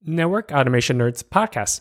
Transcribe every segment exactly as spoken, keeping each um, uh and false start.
Network Automation Nerds podcast.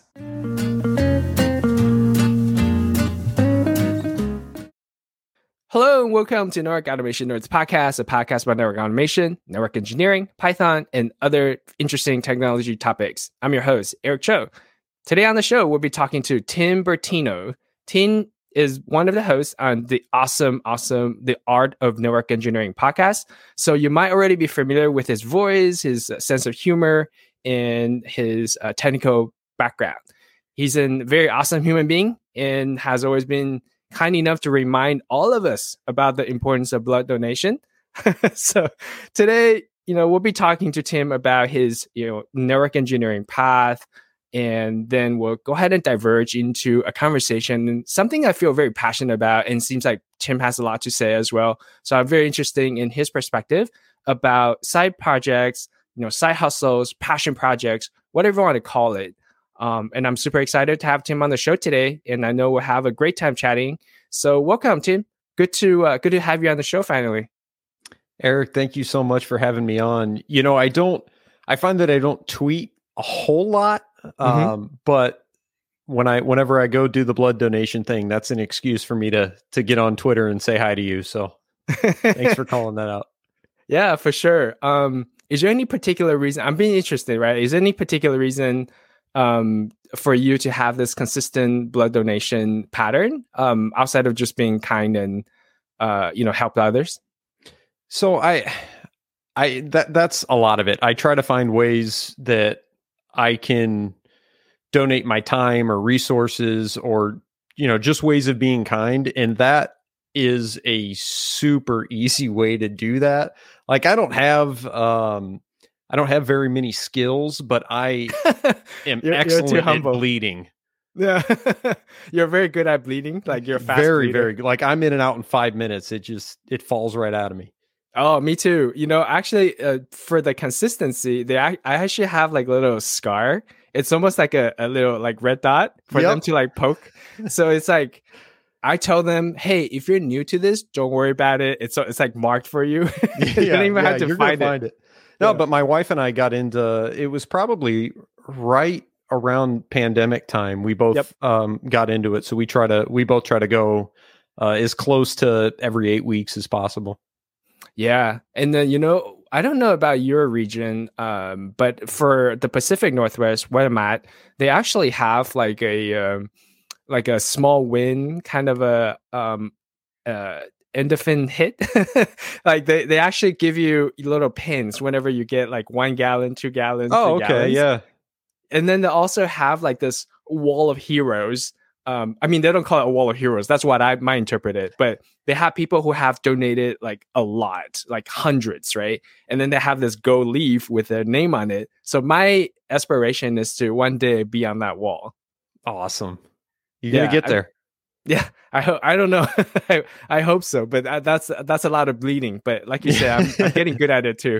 Hello and welcome to Network Automation Nerds podcast, a podcast about network automation, network engineering, Python, and other interesting technology topics. I'm your host, Eric Cho. Today on the show, we'll be talking to Tim Bertino. Tim is one of the hosts on the awesome, awesome The Art of Network Engineering podcast. So you might already be familiar with his voice, his sense of humor, and his uh, technical background. He's a very awesome human being and has always been kind enough to remind all of us about the importance of blood donation. So today, you know, we'll be talking to Tim about his, you know, network engineering path, and then we'll go ahead and diverge into a conversation and something I feel very passionate about, and seems like Tim has a lot to say as well. So I'm very interested in his perspective about side projects, you know, side hustles, passion projects, whatever you want to call it. Um, and I'm super excited to have Tim on the show today, and I know we'll have a great time chatting. So welcome, Tim. Good to uh, good to have you on the show finally. Eric, thank you so much for having me on. You know, I don't, I find that I don't tweet a whole lot, mm-hmm. um, but when I, whenever I go do the blood donation thing, that's an excuse for me to to get on Twitter and say hi to you. So thanks for calling that out. Yeah, for sure. Um, is there any particular reason? I'm being interested, right? Is there any particular reason um, for you to have this consistent blood donation pattern um, outside of just being kind and, uh, you know, help others? So I, I, that, that's a lot of it. I try to find ways that I can donate my time or resources or, you know, just ways of being kind. And that is a super easy way to do that. Like I don't have, um, I don't have very many skills, but I am you're, excellent you're at bleeding. Yeah. You're very good at bleeding. Like you're a fast very, bleeder. very good. Like I'm in and out in five minutes. It just, it falls right out of me. Oh, me too. You know, actually uh, for the consistency, they, I, I actually have like a little scar. It's almost like a, a little like red dot for yep. them to like poke. So it's like, I tell them, hey, if you're new to this, don't worry about it. It's it's like marked for you. you yeah, don't even yeah, have to you're find, find it. it. No, yeah. But my wife and I got into, it was probably right around pandemic time. We both yep. um, got into it. So we try to, we both try to go uh, as close to every eight weeks as possible. Yeah. And then, you know, I don't know about your region, um, but for the Pacific Northwest, where I'm at, they actually have like a, um, like a small win kind of a um uh endorphin hit. Like they, they actually give you little pins whenever you get like one gallon, two gallons. Oh, okay. Gallons. Yeah. And then they also have like this wall of heroes. Um, I mean, they don't call it a wall of heroes. That's what I might interpret it. But they have people who have donated like a lot, like hundreds, right? And then they have this gold leaf with their name on it. So my aspiration is to one day be on that wall. Awesome. You're yeah, gonna get there. I, yeah, I hope. I don't know. I, I hope so, but that's that's a lot of bleeding. But like you said, I'm, I'm getting good at it too.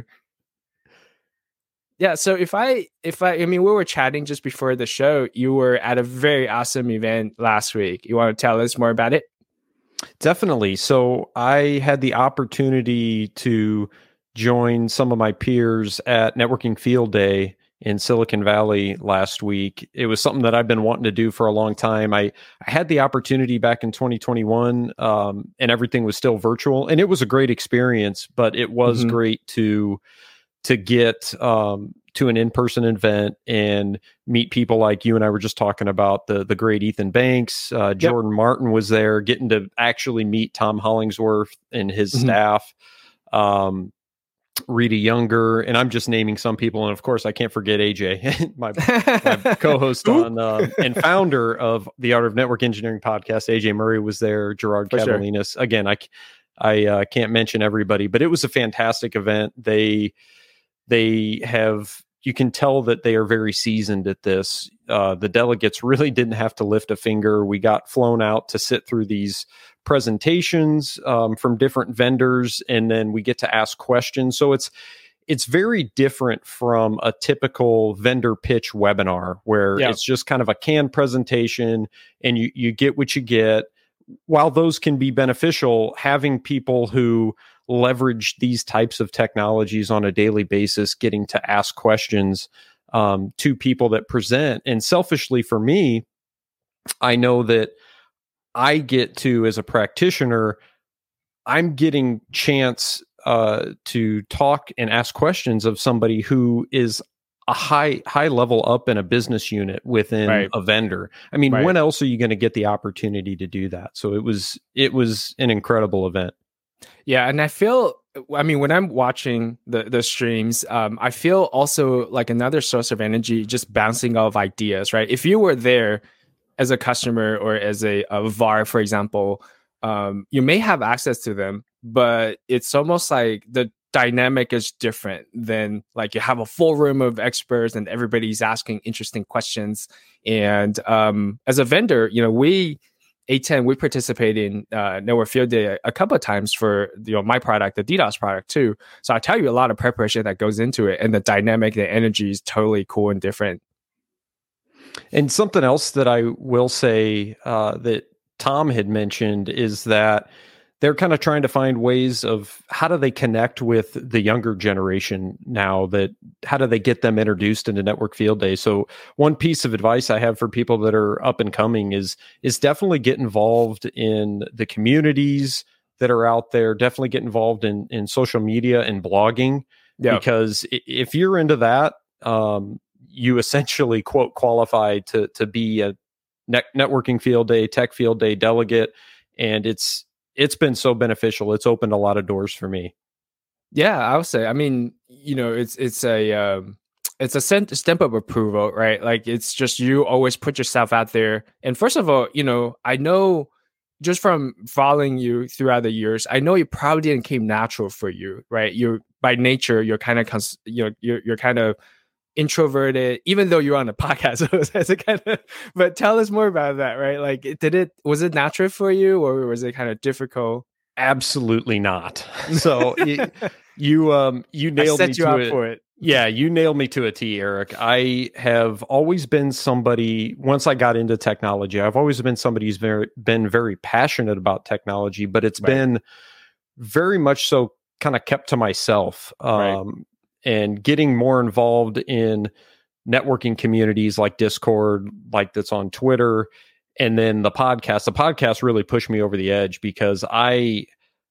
Yeah. So if I if I I mean, we were chatting just before the show. You were at a very awesome event last week. You want to tell us more about it? Definitely. So I had the opportunity to join some of my peers at Networking Field Day in Silicon Valley last week. It was something that I've been wanting to do for a long time. I, I had the opportunity back in twenty twenty-one, um, and everything was still virtual, and it was a great experience, but it was mm-hmm. great to, to get um, to an in-person event and meet people like you and I were just talking about, the, the great Ethan Banks, uh, Jordan yep. Martin was there, getting to actually meet Tom Hollingsworth and his mm-hmm. staff. Um, Rita Younger, and I'm just naming some people. And of course, I can't forget A J, my, my co-host on uh, and founder of the Art of Network Engineering podcast. A J Murray was there. Gerard Cavalinas. Sure. Again, I I uh, can't mention everybody, but it was a fantastic event. They they have. You can tell that they are very seasoned at this. Uh, the delegates really didn't have to lift a finger. We got flown out to sit through these presentations um, from different vendors, and then we get to ask questions. So it's it's very different from a typical vendor pitch webinar where yeah. it's just kind of a canned presentation and you you get what you get. While those can be beneficial, having people who leverage these types of technologies on a daily basis, getting to ask questions um, two people that present. And selfishly for me, I know that I get to, as a practitioner, I'm getting chance uh, to talk and ask questions of somebody who is a high high level up in a business unit within Right. a vendor. I mean, Right. when else are you going to get the opportunity to do that? So it was it was an incredible event. Yeah, and I feel, I mean, when I'm watching the the streams, um, I feel also like another source of energy just bouncing off ideas, right? If you were there as a customer or as a, a V A R, for example, um, you may have access to them, but it's almost like the dynamic is different than like you have a full room of experts and everybody's asking interesting questions. And um, as a vendor, you know, we A ten, we participate in uh, Network Field Day a, a couple of times for you know my product, the DDoS product too. So I tell you a lot of preparation that goes into it, and the dynamic, the energy is totally cool and different. And something else that I will say uh, that Tom had mentioned is that they're kind of trying to find ways of how do they connect with the younger generation now, that how do they get them introduced into Network Field Day. So one piece of advice I have for people that are up and coming is is definitely get involved in the communities that are out there. Definitely get involved in in social media and blogging, Yeah. because if you're into that, um, you essentially quote qualify to to be a net- networking field day, tech field day delegate, and it's it's been so beneficial. It's opened a lot of doors for me. Yeah, I would say. I mean, you know, it's it's a um, it's a sent- stamp of approval, right? Like it's just you always put yourself out there. And first of all, you know, I know just from following you throughout the years, I know it probably didn't came natural for you, right? You're by nature, you're kind of cons- you know, you're you're kind of introverted, even though you're on a podcast. As a kind of, but tell us more about that, right? Like, did it was it natural for you, or was it kind of difficult? Absolutely not. So you, you um you nailed I set me you to up it. for it. Yeah, you nailed me to a T, Eric. I have always been somebody, once I got into technology, I've always been somebody who's very been very passionate about technology, but it's Right. been very much so kind of kept to myself. Um Right. and getting more involved in networking communities like Discord, like that's on Twitter, and then the podcast. The podcast really pushed me over the edge because I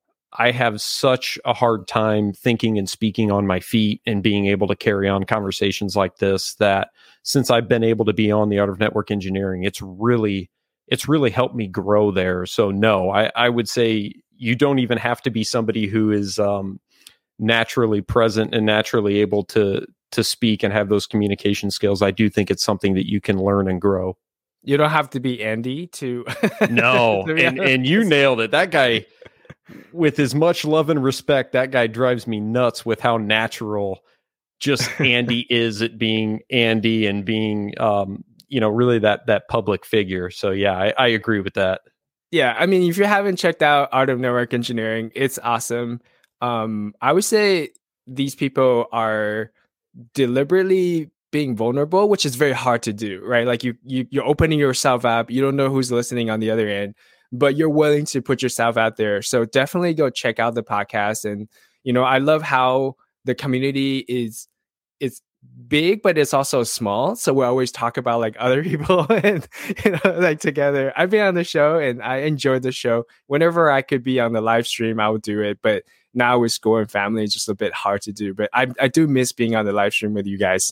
I have such a hard time thinking and speaking on my feet and being able to carry on conversations like this, that since I've been able to be on the Art of Network Engineering, it's really it's really helped me grow there. So no, I, I would say you don't even have to be somebody who is um, naturally present and naturally able to to speak and have those communication skills. I do think it's something that you can learn and grow. You don't have to be Andy to. No, to be and honest. and you nailed it. That guy, with as much love and respect, that guy drives me nuts with how natural just Andy is at being Andy and being, um, you know, really that that public figure. So yeah, I, I agree with that. Yeah, I mean, if you haven't checked out Art of Network Engineering, it's awesome. Um, I would say these people are deliberately being vulnerable, which is very hard to do, right? Like you, you you're opening yourself up. You don't know who's listening on the other end, but you're willing to put yourself out there. So definitely go check out the podcast. And you know, I love how the community is it's big, but it's also small. So we always talk about like other people and you know, like together. I've been on the show and I enjoyed the show. Whenever I could be on the live stream, I would do it. But now with school and family, it's just a bit hard to do. But I I do miss being on the live stream with you guys.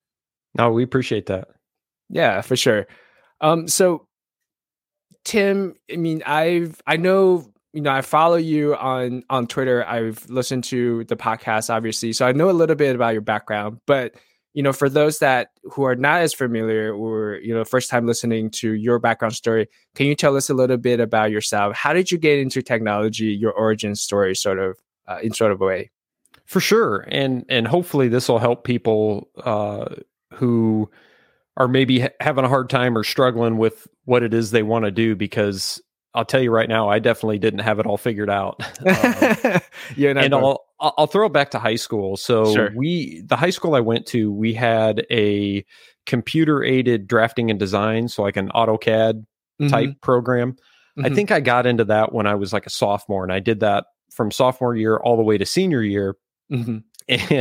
No, we appreciate that. Yeah, for sure. Um, so Tim, I mean, I've I know you know I follow you on on Twitter. I've listened to the podcast, obviously, so I know a little bit about your background. But you know, for those that who are not as familiar or you know first time listening to your background story, can you tell us a little bit about yourself? How did you get into technology? Your origin story, sort of uh, in sort of a way. For sure, and and hopefully this will help people uh, who are maybe ha- having a hard time or struggling with what it is they want to do, because I'll tell you right now, I definitely didn't have it all figured out. Um, yeah, and I'll I'll throw it back to high school. So Sure. we the high school I went to, we had a computer aided drafting and design, so like an AutoCAD type Mhm. program. I Mhm. think I got into that when I was like a sophomore, and I did that from sophomore year all the way to senior year. Mhm. And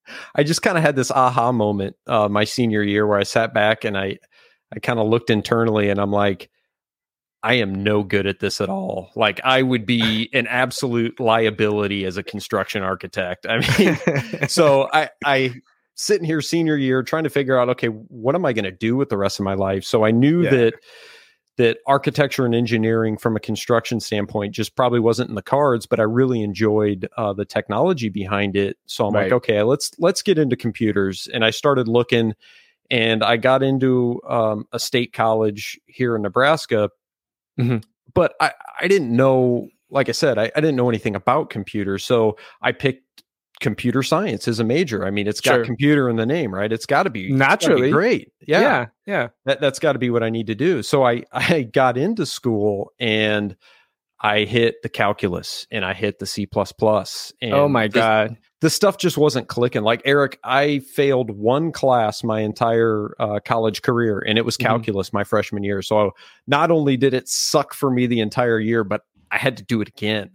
I just kind of had this aha moment uh, my senior year where I sat back and I, I kind of looked internally and I'm like, I am no good at this at all. Like I would be an absolute liability as a construction architect. I mean, so I, I sitting here senior year trying to figure out, okay, what am I going to do with the rest of my life? So I knew yeah. that that architecture and engineering from a construction standpoint just probably wasn't in the cards, but I really enjoyed uh, the technology behind it. So I'm right. like, okay, let's let's get into computers. And I started looking, and I got into um, a state college here in Nebraska. Mm-hmm. But I, I didn't know, like I said, I, I didn't know anything about computers. So I picked computer science as a major. I mean, it's got sure. computer in the name, right? It's got to be naturally be great. Yeah. Yeah. Yeah. That, that's got to be what I need to do. So I, I got into school and I hit the calculus and I hit the C plus plus. And oh my this, God. The stuff just wasn't clicking. Like Eric, I failed one class my entire uh, college career, and it was calculus mm-hmm. my freshman year. So not only did it suck for me the entire year, but I had to do it again.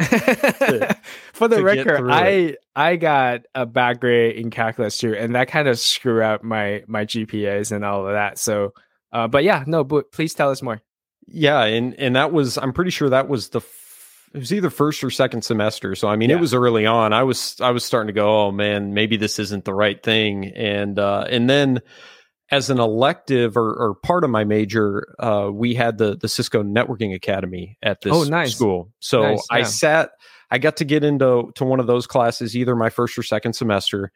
to, For the record, I I got a bad grade in calculus too, and that kind of screwed up my my G P As and all of that. So, uh, but yeah, no, but please tell us more. Yeah, and and that was, I'm pretty sure that was the f- it was either first or second semester. So I mean, yeah. it was early on. I was I was starting to go, oh man, maybe this isn't the right thing, and uh, and then. As an elective or, or part of my major, uh, we had the the Cisco Networking Academy at this oh, nice. school. So nice, yeah. I sat, I got to get into to one of those classes either my first or second semester,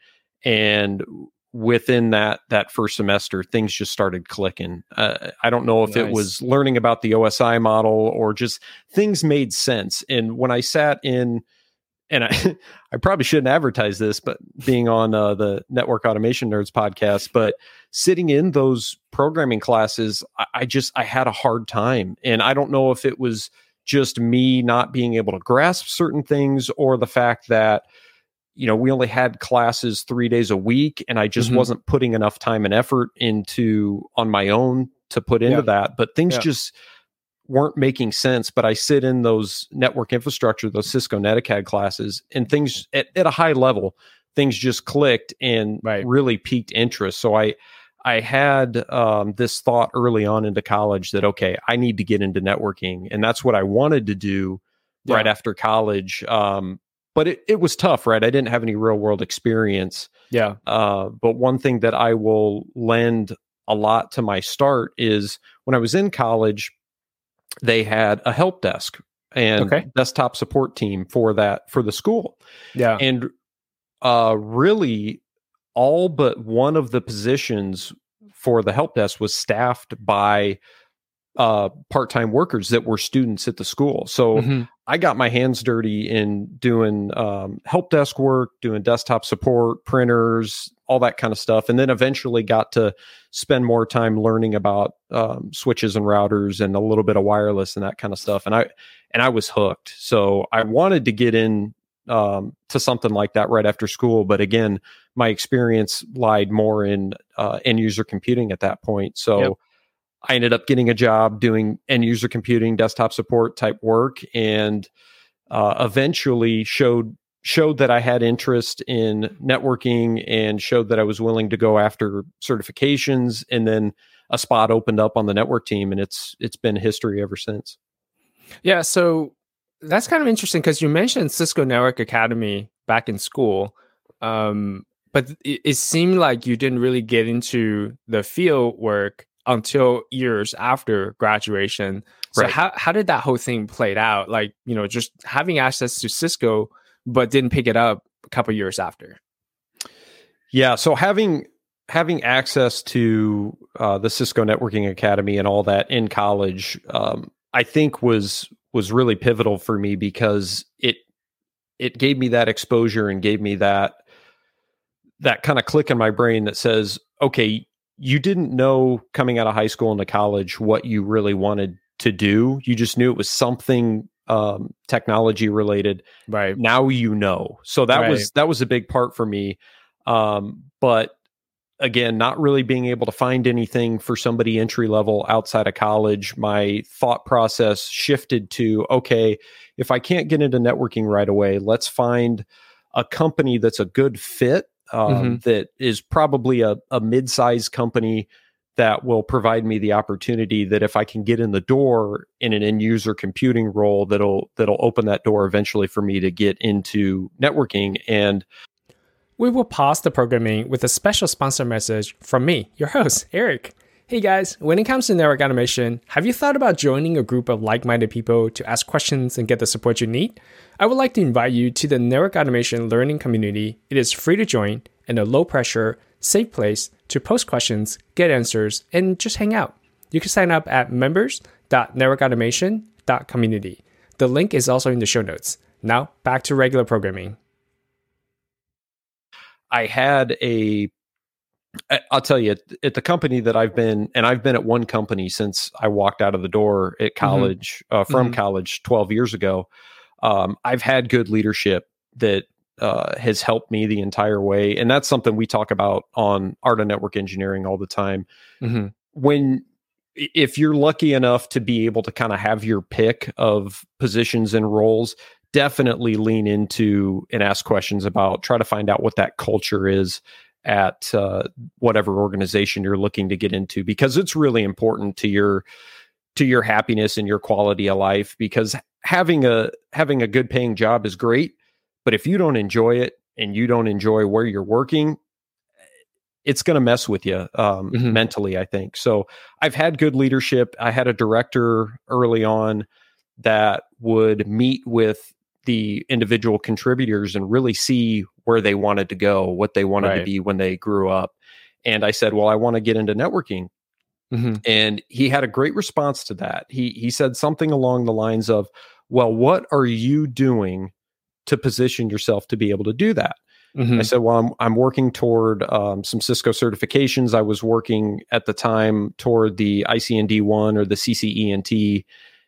and within that that first semester, things just started clicking. Uh, I don't know if nice. It was learning about the O S I model or just things made sense. And when I sat in. And I, I probably shouldn't advertise this, but being on uh, the Network Automation Nerds podcast, but sitting in those programming classes, I, I just, I had a hard time. And I don't know if it was just me not being able to grasp certain things or the fact that, you know, we only had classes three days a week and I just mm-hmm. wasn't putting enough time and effort into on my own to put into yeah. that. But things yeah. just weren't making sense, but I sit in those network infrastructure, those Cisco NetAcad classes, and things at, at a high level, things just clicked and right. really piqued interest. So I, I had um, this thought early on into college that, okay, I need to get into networking. And that's what I wanted to do yeah. right after college. Um, but it, it was tough, right? I didn't have any real world experience. Yeah. Uh, but one thing that I will lend a lot to my start is when I was in college, they had a help desk and okay. desktop support team for that, for the school. Yeah. And uh, really all but one of the positions for the help desk was staffed by uh, part-time workers that were students at the school. So mm-hmm. I got my hands dirty in doing um, help desk work, doing desktop support, printers, all that kind of stuff. And then eventually got to spend more time learning about um, switches and routers and a little bit of wireless and that kind of stuff. And I, and I was hooked. So I wanted to get in um, to something like that right after school. But again, my experience lied more in uh, end user computing at that point. So yep. I ended up getting a job doing end user computing, desktop support type work, and uh, eventually showed showed that I had interest in networking and showed that I was willing to go after certifications. And then a spot opened up on the network team, and it's it's been history ever since. Yeah, so that's kind of interesting because you mentioned Cisco Network Academy back in school, um, but it, it seemed like you didn't really get into the field work until years after graduation. So right. how how did that whole thing play out? Like, you know, just having access to Cisco, but didn't pick it up a couple years after. Yeah, so having having access to uh, the Cisco Networking Academy and all that in college, um, I think was was really pivotal for me because it it gave me that exposure and gave me that that kind of click in my brain that says, okay, you didn't know coming out of high school into college what you really wanted to do. You just knew it was something um, technology related. Right. Now you know. So that right. was that was a big part for me. Um, but again, not really being able to find anything for somebody entry level outside of college, my thought process shifted to, okay, if I can't get into networking right away, let's find a company that's a good fit um, Mm-hmm. that is probably a, a mid-sized company that will provide me the opportunity that if I can get in the door in an end user computing role, that'll that'll open that door eventually for me to get into networking. And We will pause the programming with a special sponsor message from me, your host, Eric. Hey guys, when it comes to network automation, have you thought about joining a group of like-minded people to ask questions and get the support you need? I would like to invite you to the Network Automation Learning Community. It is free to join and a low-pressure, safe place to post questions, get answers, and just hang out. You can sign up at members dot network automation dot community. The link is also in the show notes. Now, back to regular programming. I had a, I'll tell you, at the company that I've been, and I've been at one company since I walked out of the door at college, mm-hmm. uh, from mm-hmm. college twelve years ago. Um, I've had good leadership that uh, has helped me the entire way. And that's something we talk about on Art of Network Engineering all the time. Mm-hmm. When, if you're lucky enough to be able to kind of have your pick of positions and roles, definitely lean into and ask questions about, try to find out what that culture is at uh, whatever organization you're looking to get into, because it's really important to your to your happiness and your quality of life. Because having a having a good paying job is great, but if you don't enjoy it and you don't enjoy where you're working, it's going to mess with you um, mm-hmm. mentally, I think. So I've had good leadership. I had a director early on that would meet with the individual contributors and really see where they wanted to go, what they wanted right. to be when they grew up. And I said, well, I want to get into networking. Mm-hmm. And he had a great response to that. He he said something along the lines of, well, what are you doing to position yourself to be able to do that? Mm-hmm. I said, well, I'm, I'm working toward um, some Cisco certifications. I was working at the time toward the I C N D one or the C C E N T.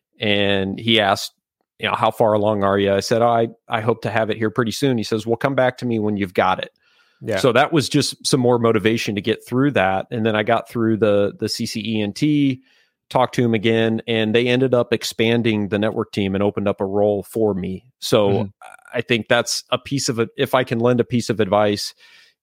And he asked, you know, how far along are you? I said, oh, I, I hope to have it here pretty soon. He says, well, come back to me when you've got it. Yeah. So that was just some more motivation to get through that. And then I got through the, the C C E N T, talked to him again, and they ended up expanding the network team and opened up a role for me. So mm-hmm. I think that's a piece of it. If I can lend a piece of advice,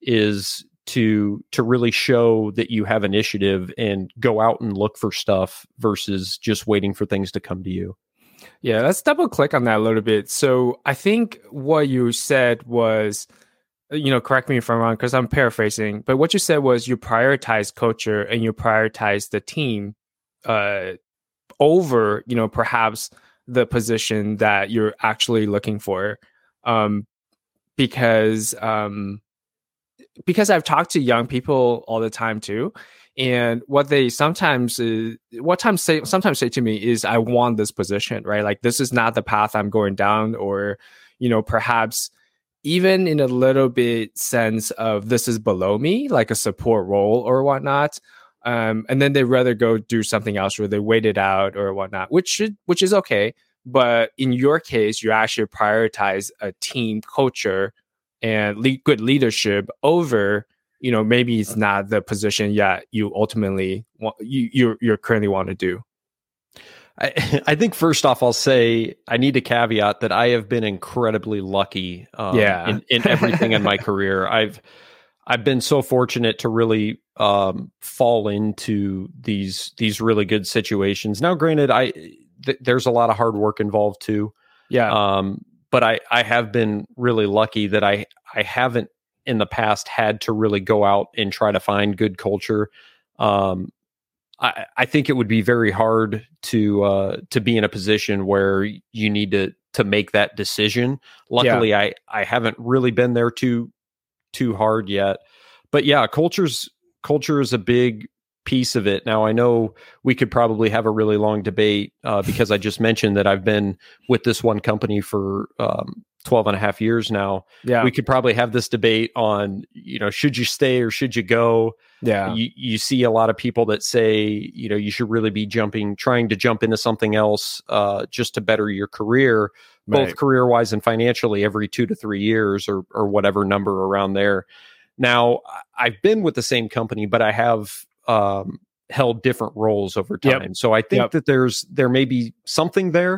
is to to really show that you have initiative and go out and look for stuff versus just waiting for things to come to you. Yeah, let's double click on that a little bit. So I think what you said was, you know, correct me if I'm wrong, because I'm paraphrasing, but what you said was you prioritize culture and you prioritize the team uh, over, you know, perhaps the position that you're actually looking for. Um, because um, because I've talked to young people all the time too. And what they sometimes, uh, what times say, sometimes say to me is, I want this position, right? Like, this is not the path I'm going down, or, you know, perhaps even in a little bit sense of this is below me, like a support role or whatnot. Um, and then they rather go do something else where they wait it out or whatnot, which should, which is okay. But in your case, you actually prioritize a team culture and le- good leadership over, you know, maybe it's not the position yet you ultimately want, you you're, you're currently want to do. I, I think first off, I'll say I need to caveat that I have been incredibly lucky um, yeah. in, in everything in my career. I've I've been so fortunate to really um, fall into these these really good situations. Now, granted, I th- there's a lot of hard work involved too. Yeah. Um, but I I have been really lucky that I I haven't in the past had to really go out and try to find good culture. Um, I, I think it would be very hard to uh, to be in a position where you need to to make that decision. Luckily, yeah. I I haven't really been there too too hard yet. But yeah, culture's culture is a big piece of it. Now, I know we could probably have a really long debate uh, because I just mentioned that I've been with this one company for um, twelve and a half years now. Yeah. We could probably have this debate on, you know, should you stay or should you go? Yeah. You, you see a lot of people that say, you know, you should really be jumping, trying to jump into something else uh, just to better your career, both right. career wise and financially every two to three years or or whatever number around there. Now, I've been with the same company, but I have um, held different roles over time. Yep. So I think yep. that there's there may be something there.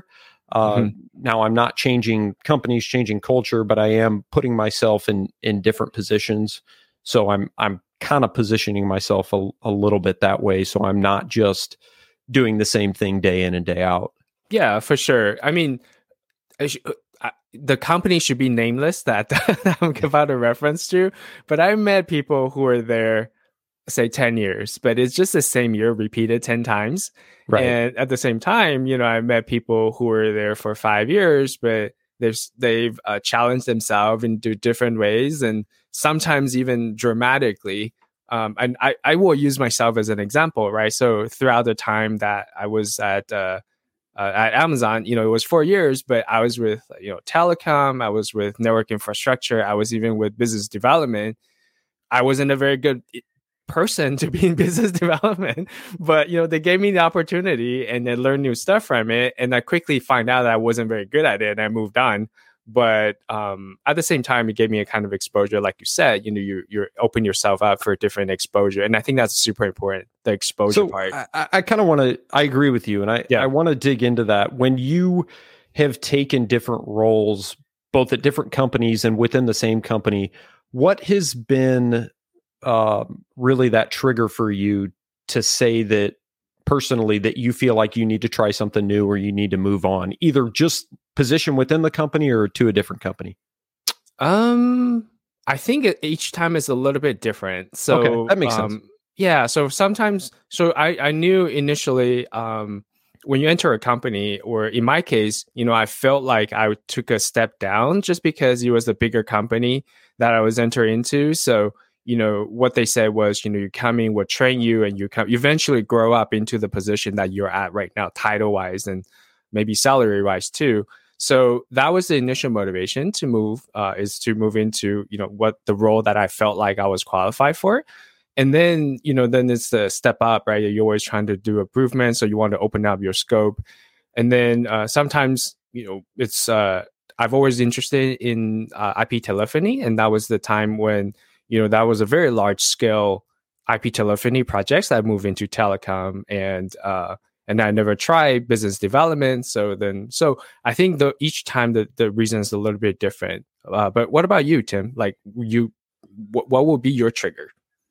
Uh, Mhm. Now I'm not changing companies, changing culture, but I am putting myself in in different positions. So I'm I'm kind of positioning myself a, a little bit that way. So I'm not just doing the same thing day in and day out. Yeah, for sure. I mean, I sh- uh, I- the company should be nameless that, that I'm about a reference to, but I met people who were there, say ten years, but it's just the same year repeated ten times. Right. And at the same time, you know, I met people who were there for five years, but they've they've uh, challenged themselves into different ways, and sometimes even dramatically. Um, and I, I will use myself as an example, right? So throughout the time that I was at uh, uh, at Amazon, you know, it was four years, but I was with, you know, telecom, I was with network infrastructure, I was even with business development. I wasn't a very good person to be in business development, but, you know, they gave me the opportunity and then learned new stuff from it. And I quickly find out that I wasn't very good at it and I moved on. But um, at the same time, it gave me a kind of exposure, like you said, you know, you you open yourself up for different exposure, and I think that's super important, the exposure So part. I, I kind of want to. I agree with you, and I Yeah. I want to dig into that. When you have taken different roles, both at different companies and within the same company, what has been uh, really that trigger for you to say that personally that you feel like you need to try something new or you need to move on, either just position within the company or to a different company? Um, I think it, each time is a little bit different. So Okay, that makes um, sense. yeah. So sometimes, so I I knew initially um when you enter a company, or in my case, you know, I felt like I took a step down just because it was a bigger company that I was entering into. So you know what they said was, you know, you come in, we'll train you, and you come you eventually grow up into the position that you're at right now, title wise and maybe salary wise too. So that was the initial motivation to move, uh, is to move into, you know, what the role that I felt like I was qualified for. And then, you know, then it's the step up, right? You're always trying to do improvements. So you want to open up your scope. And then uh, sometimes, you know, it's, uh, I've always interested in uh, I P telephony. And that was the time when, you know, that was a very large scale I P telephony projects that moved into telecom, and, uh, and I never tried business development. So then, so I think the each time the, the reason is a little bit different. Uh, but what about you, Tim? Like you, what, what will be your trigger?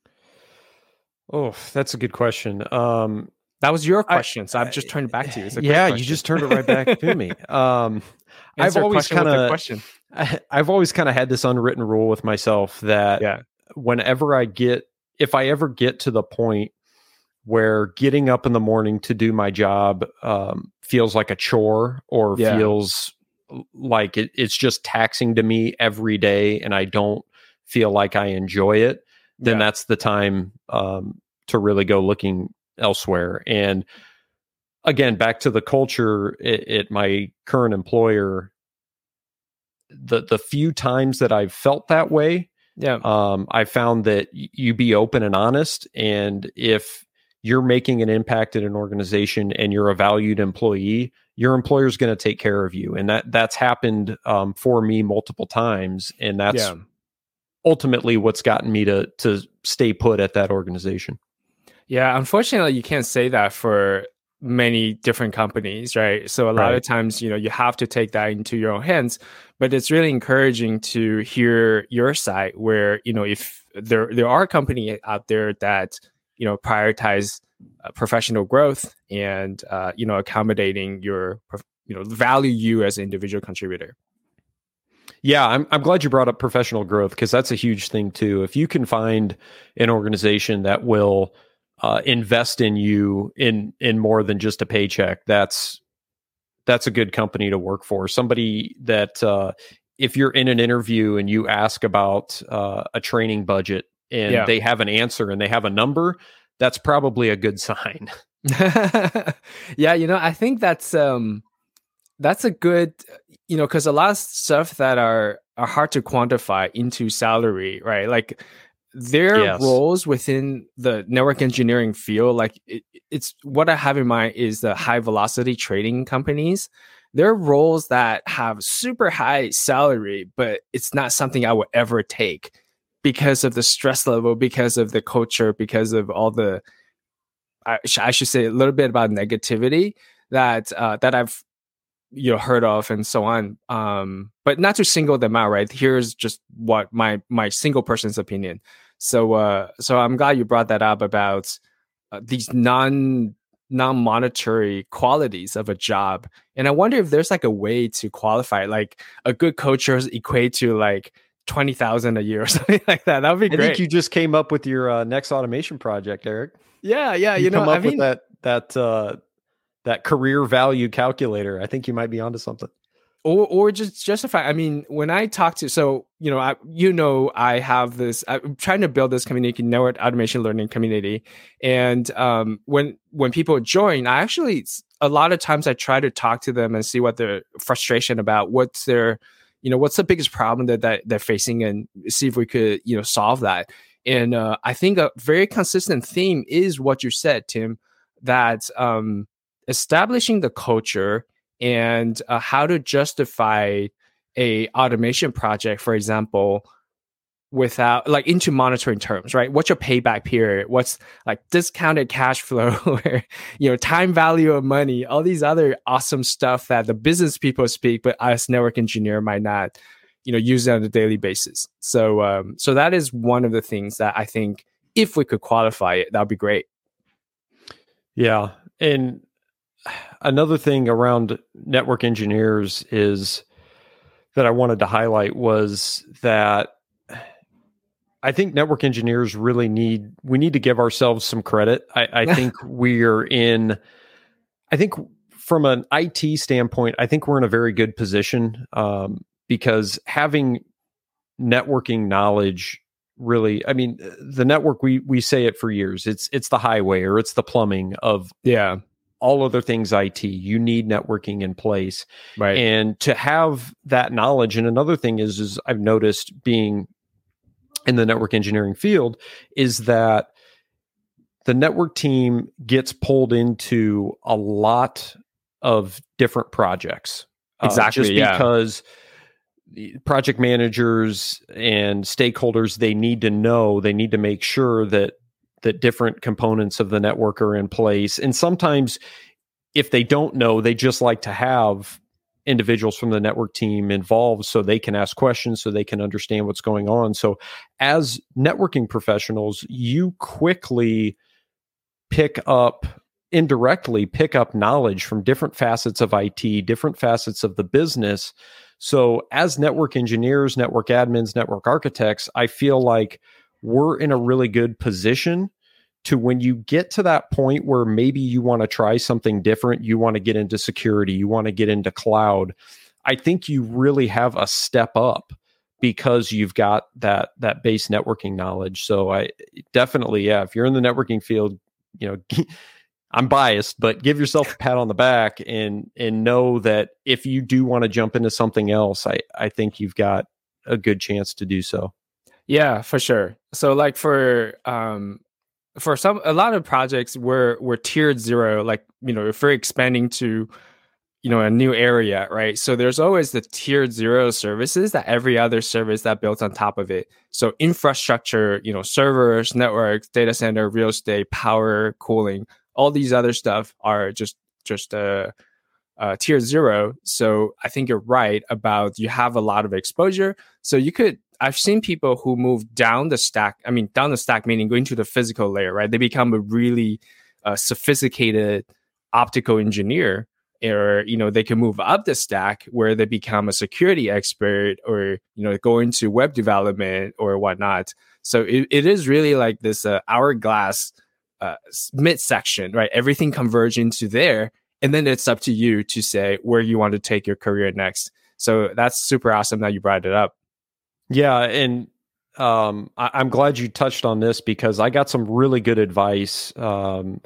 Oh, that's a good question. Um, That was your I- question, so I've just turned it back to you. It's a great yeah, you question. just turned it right back to me. Um, I've Answer a always question with kind a of, question. I've always kind of had this unwritten rule with myself that Yeah, whenever I get, if I ever get to the point where getting up in the morning to do my job um, feels like a chore or Yeah. feels like it, it's just taxing to me every day, and I don't feel like I enjoy it, then Yeah. that's the time um, to really go looking elsewhere. And again, back to the culture at, at my current employer, the the few times that I've felt that way, yeah, um, I found that y- you be open and honest, and if you're making an impact at an organization and you're a valued employee, your employer is going to take care of you, and that that's happened um, for me multiple times, and that's yeah. ultimately what's gotten me to to stay put at that organization. Yeah, unfortunately, you can't say that for many different companies, right? So a lot Right. of times, you know, you have to take that into your own hands. But it's really encouraging to hear your side, where, you know, if there there are companies out there that, you know, prioritize uh, professional growth and uh, you know, accommodating your, prof- you know, value you as an individual contributor. Yeah, I'm I'm glad you brought up professional growth, because that's a huge thing too. If you can find an organization that will uh, invest in you in in more than just a paycheck, that's that's a good company to work for. Somebody that uh, if you're in an interview and you ask about uh, a training budget and Yeah. they have an answer and they have a number, that's probably a good sign. Yeah, you know, I think that's um that's a good, you know, because a lot of stuff that are are hard to quantify into salary, right? Like their Yes. roles within the network engineering field, like it, it's what I have in mind is the high velocity trading companies. They're roles that have super high salary, but it's not something I would ever take because of the stress level, because of the culture, because of all the, I, sh- I should say a little bit about negativity that uh, that I've you know heard of and so on. Um, but not to single them out, right? Here's just what my my single person's opinion. So uh, so I'm glad you brought that up about uh, these non non-monetary qualities of a job, and I wonder if there's like a way to qualify it. Like a good coach equate to like twenty thousand a year or something like that. That would be I great. I think you just came up with your uh, next automation project, Eric. Yeah, yeah. You, you know, come up I mean, with that that uh, that career value calculator. I think you might be onto something. Or or just justify. I mean, when I talk to, so you know, I you know, I have this. I'm trying to build this community, network automation learning community, and um, when when people join, I actually a lot of times I try to talk to them and see what their frustration about, what's their, you know, what's the biggest problem that, that they're facing, and see if we could, you know, solve that. And uh, I think a very consistent theme is what you said, Tim, that um, establishing the culture and uh, how to justify a automation project, for example, without like into monitoring terms, right? What's your payback period? What's like discounted cash flow or, you know, time value of money, all these other awesome stuff that the business people speak, but us network engineer might not, you know, use it on a daily basis. So, um, so that is one of the things that I think if we could qualify it, that'd be great. Yeah. And another thing around network engineers is that I wanted to highlight was that I think network engineers really need, we need to give ourselves some credit. I, I think we're in, I think from an I T standpoint, I think we're in a very good position um, because having networking knowledge really, I mean, the network, we we say it for years, it's it's the highway or it's the plumbing of yeah all other things I T. You need networking in place. Right. And to have that knowledge. And another thing is, is I've noticed being in the network engineering field is that the network team gets pulled into a lot of different projects. Exactly. Uh, just yeah. because project managers and stakeholders, they need to know, they need to make sure that that different components of the network are in place. And sometimes if they don't know, they just like to have individuals from the network team involved so they can ask questions, so they can understand what's going on. So as networking professionals, you quickly pick up, indirectly pick up knowledge from different facets of I T, different facets of the business. So as network engineers, network admins, network architects, I feel like we're in a really good position to when you get to that point where maybe you want to try something different, you want to get into security, you want to get into cloud. I think you really have a step up because you've got that that base networking knowledge. So I definitely, yeah, if you're in the networking field, you know, I'm biased, but give yourself a pat on the back and and know that if you do want to jump into something else, I I think you've got a good chance to do so. Yeah, for sure. So like for um for some a lot of projects we're we're tiered zero, like, you know, if we're expanding to, you know, a new area, right? So there's always the tiered zero services that every other service that builds on top of it. So infrastructure, you know, servers, networks, data center, real estate, power, cooling, all these other stuff are just just uh Uh, tier zero. So I think you're right about you have a lot of exposure. So you could, I've seen people who move down the stack. I mean, down the stack, meaning going to the physical layer, right? They become a really uh, sophisticated optical engineer, or, you know, they can move up the stack where they become a security expert, or, you know, go into web development or whatnot. So it, it is really like this uh, hourglass uh, midsection, right? Everything converges into there. And then it's up to you to say where you want to take your career next. So that's super awesome that you brought it up. Yeah. And um, I, I'm glad you touched on this because I got some really good advice. Um,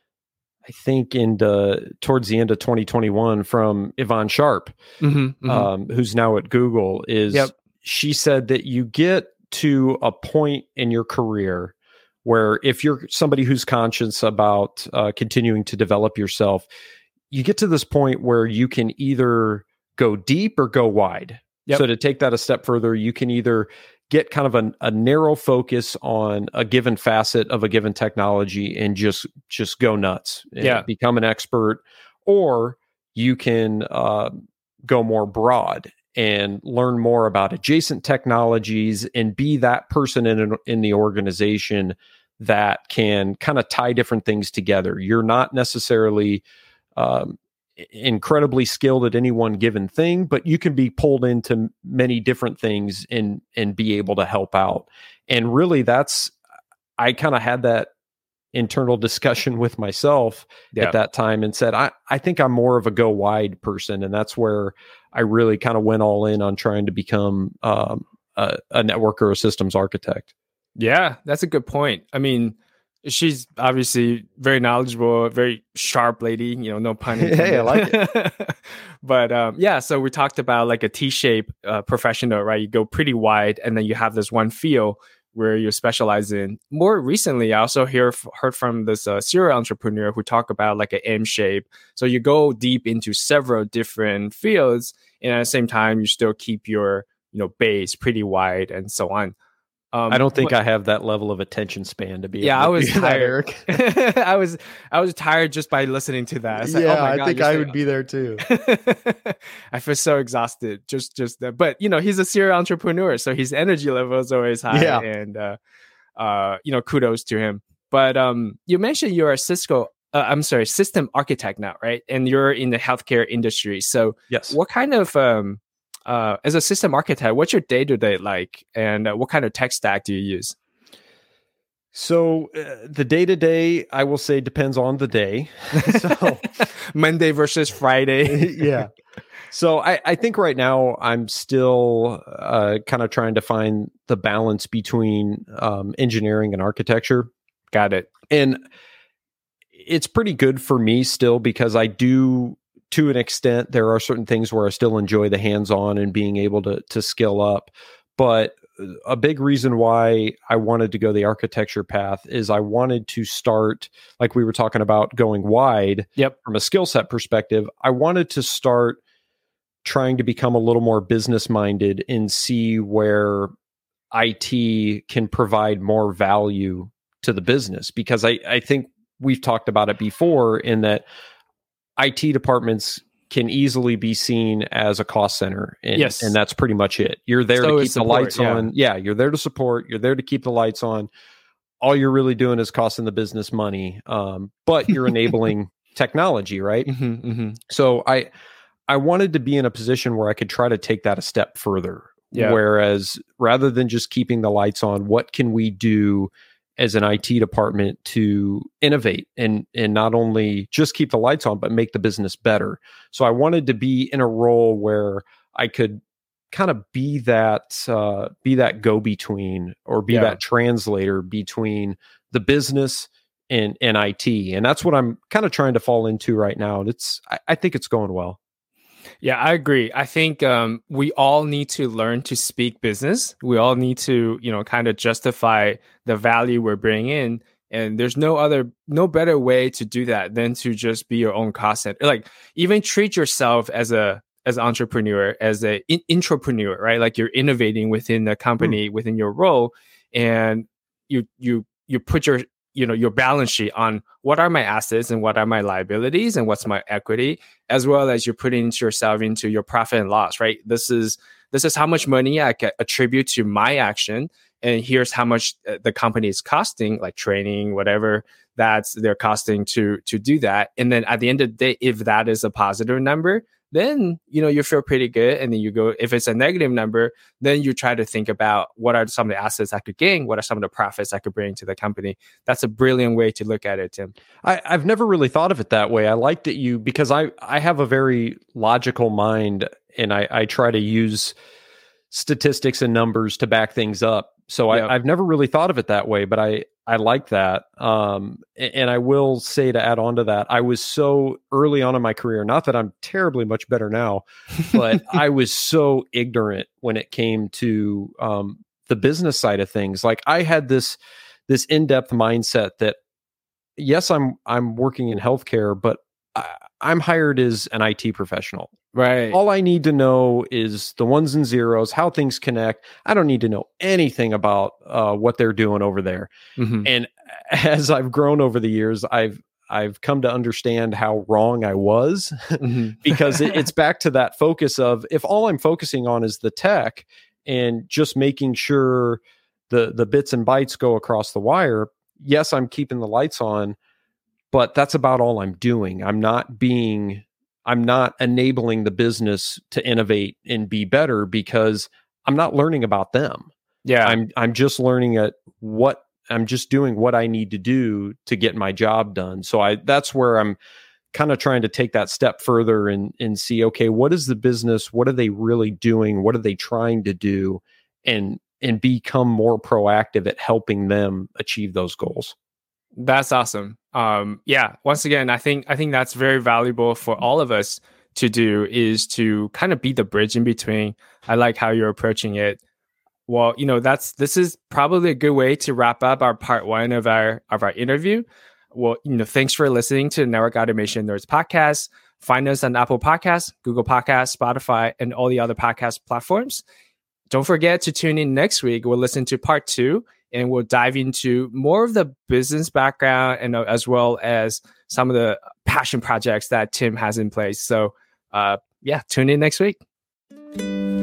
I think in the, towards the end of twenty twenty-one from Yvonne Sharp, mm-hmm, mm-hmm. Um, who's now at Google, is yep. She said that you get to a point in your career where if you're somebody who's conscious about uh, continuing to develop yourself, you get to this point where you can either go deep or go wide. Yep. So to take that a step further, you can either get kind of a, a narrow focus on a given facet of a given technology and just, just go nuts and yeah. become an expert, or you can uh, go more broad and learn more about adjacent technologies and be that person in an, in the organization that can kind of tie different things together. You're not necessarily um, incredibly skilled at any one given thing, but you can be pulled into many different things and and be able to help out. And really, that's I kind of had that internal discussion with myself yeah. at that time and said, I, I think I'm more of a go wide person. And that's where I really kind of went all in on trying to become um, a, a networker or a systems architect. Yeah, that's a good point. I mean, she's obviously very knowledgeable, very sharp lady, you know, no pun intended. Hey, I like it. But um, yeah, so we talked about like a T-shape uh, professional, right? You go pretty wide and then you have this one field where you specialize in. More recently, I also hear heard from this uh, serial entrepreneur who talk about like an M shape. So you go deep into several different fields, and at the same time, you still keep your you know base pretty wide and so on. Um, I don't think but, I have that level of attention span to be. Yeah, able I was to tired. I was I was tired just by listening to that. Yeah, like, oh my God, I think I saying, would be there too. I feel so exhausted. Just just that. But you know, he's a serial entrepreneur, so his energy level is always high. Yeah. And uh, uh, you know, kudos to him. But um, you mentioned you're a Cisco. Uh, I'm sorry, system architect now, right? And you're in the healthcare industry. So yes, what kind of um. Uh, as a system architect, what's your day-to-day like, and uh, what kind of tech stack do you use? So uh, the day-to-day, I will say, depends on the day. So Monday versus Friday. Yeah. So I, I think right now I'm still uh, kind of trying to find the balance between um, engineering and architecture. Got it. And it's pretty good for me still because I do... to an extent, there are certain things where I still enjoy the hands-on and being able to to skill up. But a big reason why I wanted to go the architecture path is I wanted to start, like we were talking about going wide yep. from a skill set perspective, I wanted to start trying to become a little more business-minded and see where I T can provide more value to the business. Because I, I think we've talked about it before in that I T departments can easily be seen as a cost center. And, yes. and that's pretty much it. You're there so to keep support, the lights yeah. on. Yeah, you're there to support. You're there to keep the lights on. All you're really doing is costing the business money, um, but you're enabling technology, right? Mm-hmm, mm-hmm. So I, I wanted to be in a position where I could try to take that a step further. Yeah. Whereas rather than just keeping the lights on, what can we do as an I T department to innovate and and not only just keep the lights on, but make the business better. So I wanted to be in a role where I could kind of be that uh, be that go-between or be yeah. that translator between the business and, and I T. And that's what I'm kind of trying to fall into right now. And it's I, I think it's going well. Yeah, I agree. I think um, we all need to learn to speak business. We all need to, you know, kind of justify the value we're bringing in. And there's no other, no better way to do that than to just be your own cost center. Like even treat yourself as a as an entrepreneur, as a in- intrapreneur, right? Like you're innovating within the company, mm. within your role, and you you you put your you know your balance sheet on what are my assets and what are my liabilities and what's my equity, as well as you're putting yourself into your profit and loss, right? This is this is how much money I can attribute to my action, and here's how much the company is costing, like training, whatever that's they're costing to to do that. And then at the end of the day, if that is a positive number, then you know you feel pretty good. And then you go, if it's a negative number, then you try to think about what are some of the assets I could gain, what are some of the profits I could bring to the company. That's a brilliant way to look at it, Tim. I, I've never really thought of it that way. I liked it you because I I have a very logical mind, and I, I try to use statistics and numbers to back things up. So yeah. I, I've never really thought of it that way, but I, I like that. Um, and I will say, to add on to that, I was so early on in my career, not that I'm terribly much better now, but I was so ignorant when it came to um, the business side of things. Like I had this, this in-depth mindset that yes, I'm, I'm working in healthcare, but I, I'm hired as an I T professional. Right. All I need to know is the ones and zeros, how things connect. I don't need to know anything about uh, what they're doing over there. Mm-hmm. And as I've grown over the years, I've I've come to understand how wrong I was mm-hmm. because it, it's back to that focus of if all I'm focusing on is the tech and just making sure the the bits and bytes go across the wire. Yes, I'm keeping the lights on, but that's about all I'm doing. I'm not being, I'm not enabling the business to innovate and be better because I'm not learning about them. Yeah. I'm I'm just learning at what I'm just doing what I need to do to get my job done. So I that's where I'm kind of trying to take that step further and and see, okay, what is the business? What are they really doing? What are they trying to do? And and become more proactive at helping them achieve those goals. That's awesome. Um, yeah. Once again, I think I think that's very valuable for all of us to do is to kind of be the bridge in between. I like how you're approaching it. Well, you know, that's this is probably a good way to wrap up our part one of our of our interview. Well, you know, thanks for listening to the Network Automation Nerds podcast. Find us on Apple Podcasts, Google Podcasts, Spotify, and all the other podcast platforms. Don't forget to tune in next week. We'll listen to part two, and we'll dive into more of the business background and uh, as well as some of the passion projects that Tim has in place. So, uh, yeah, tune in next week.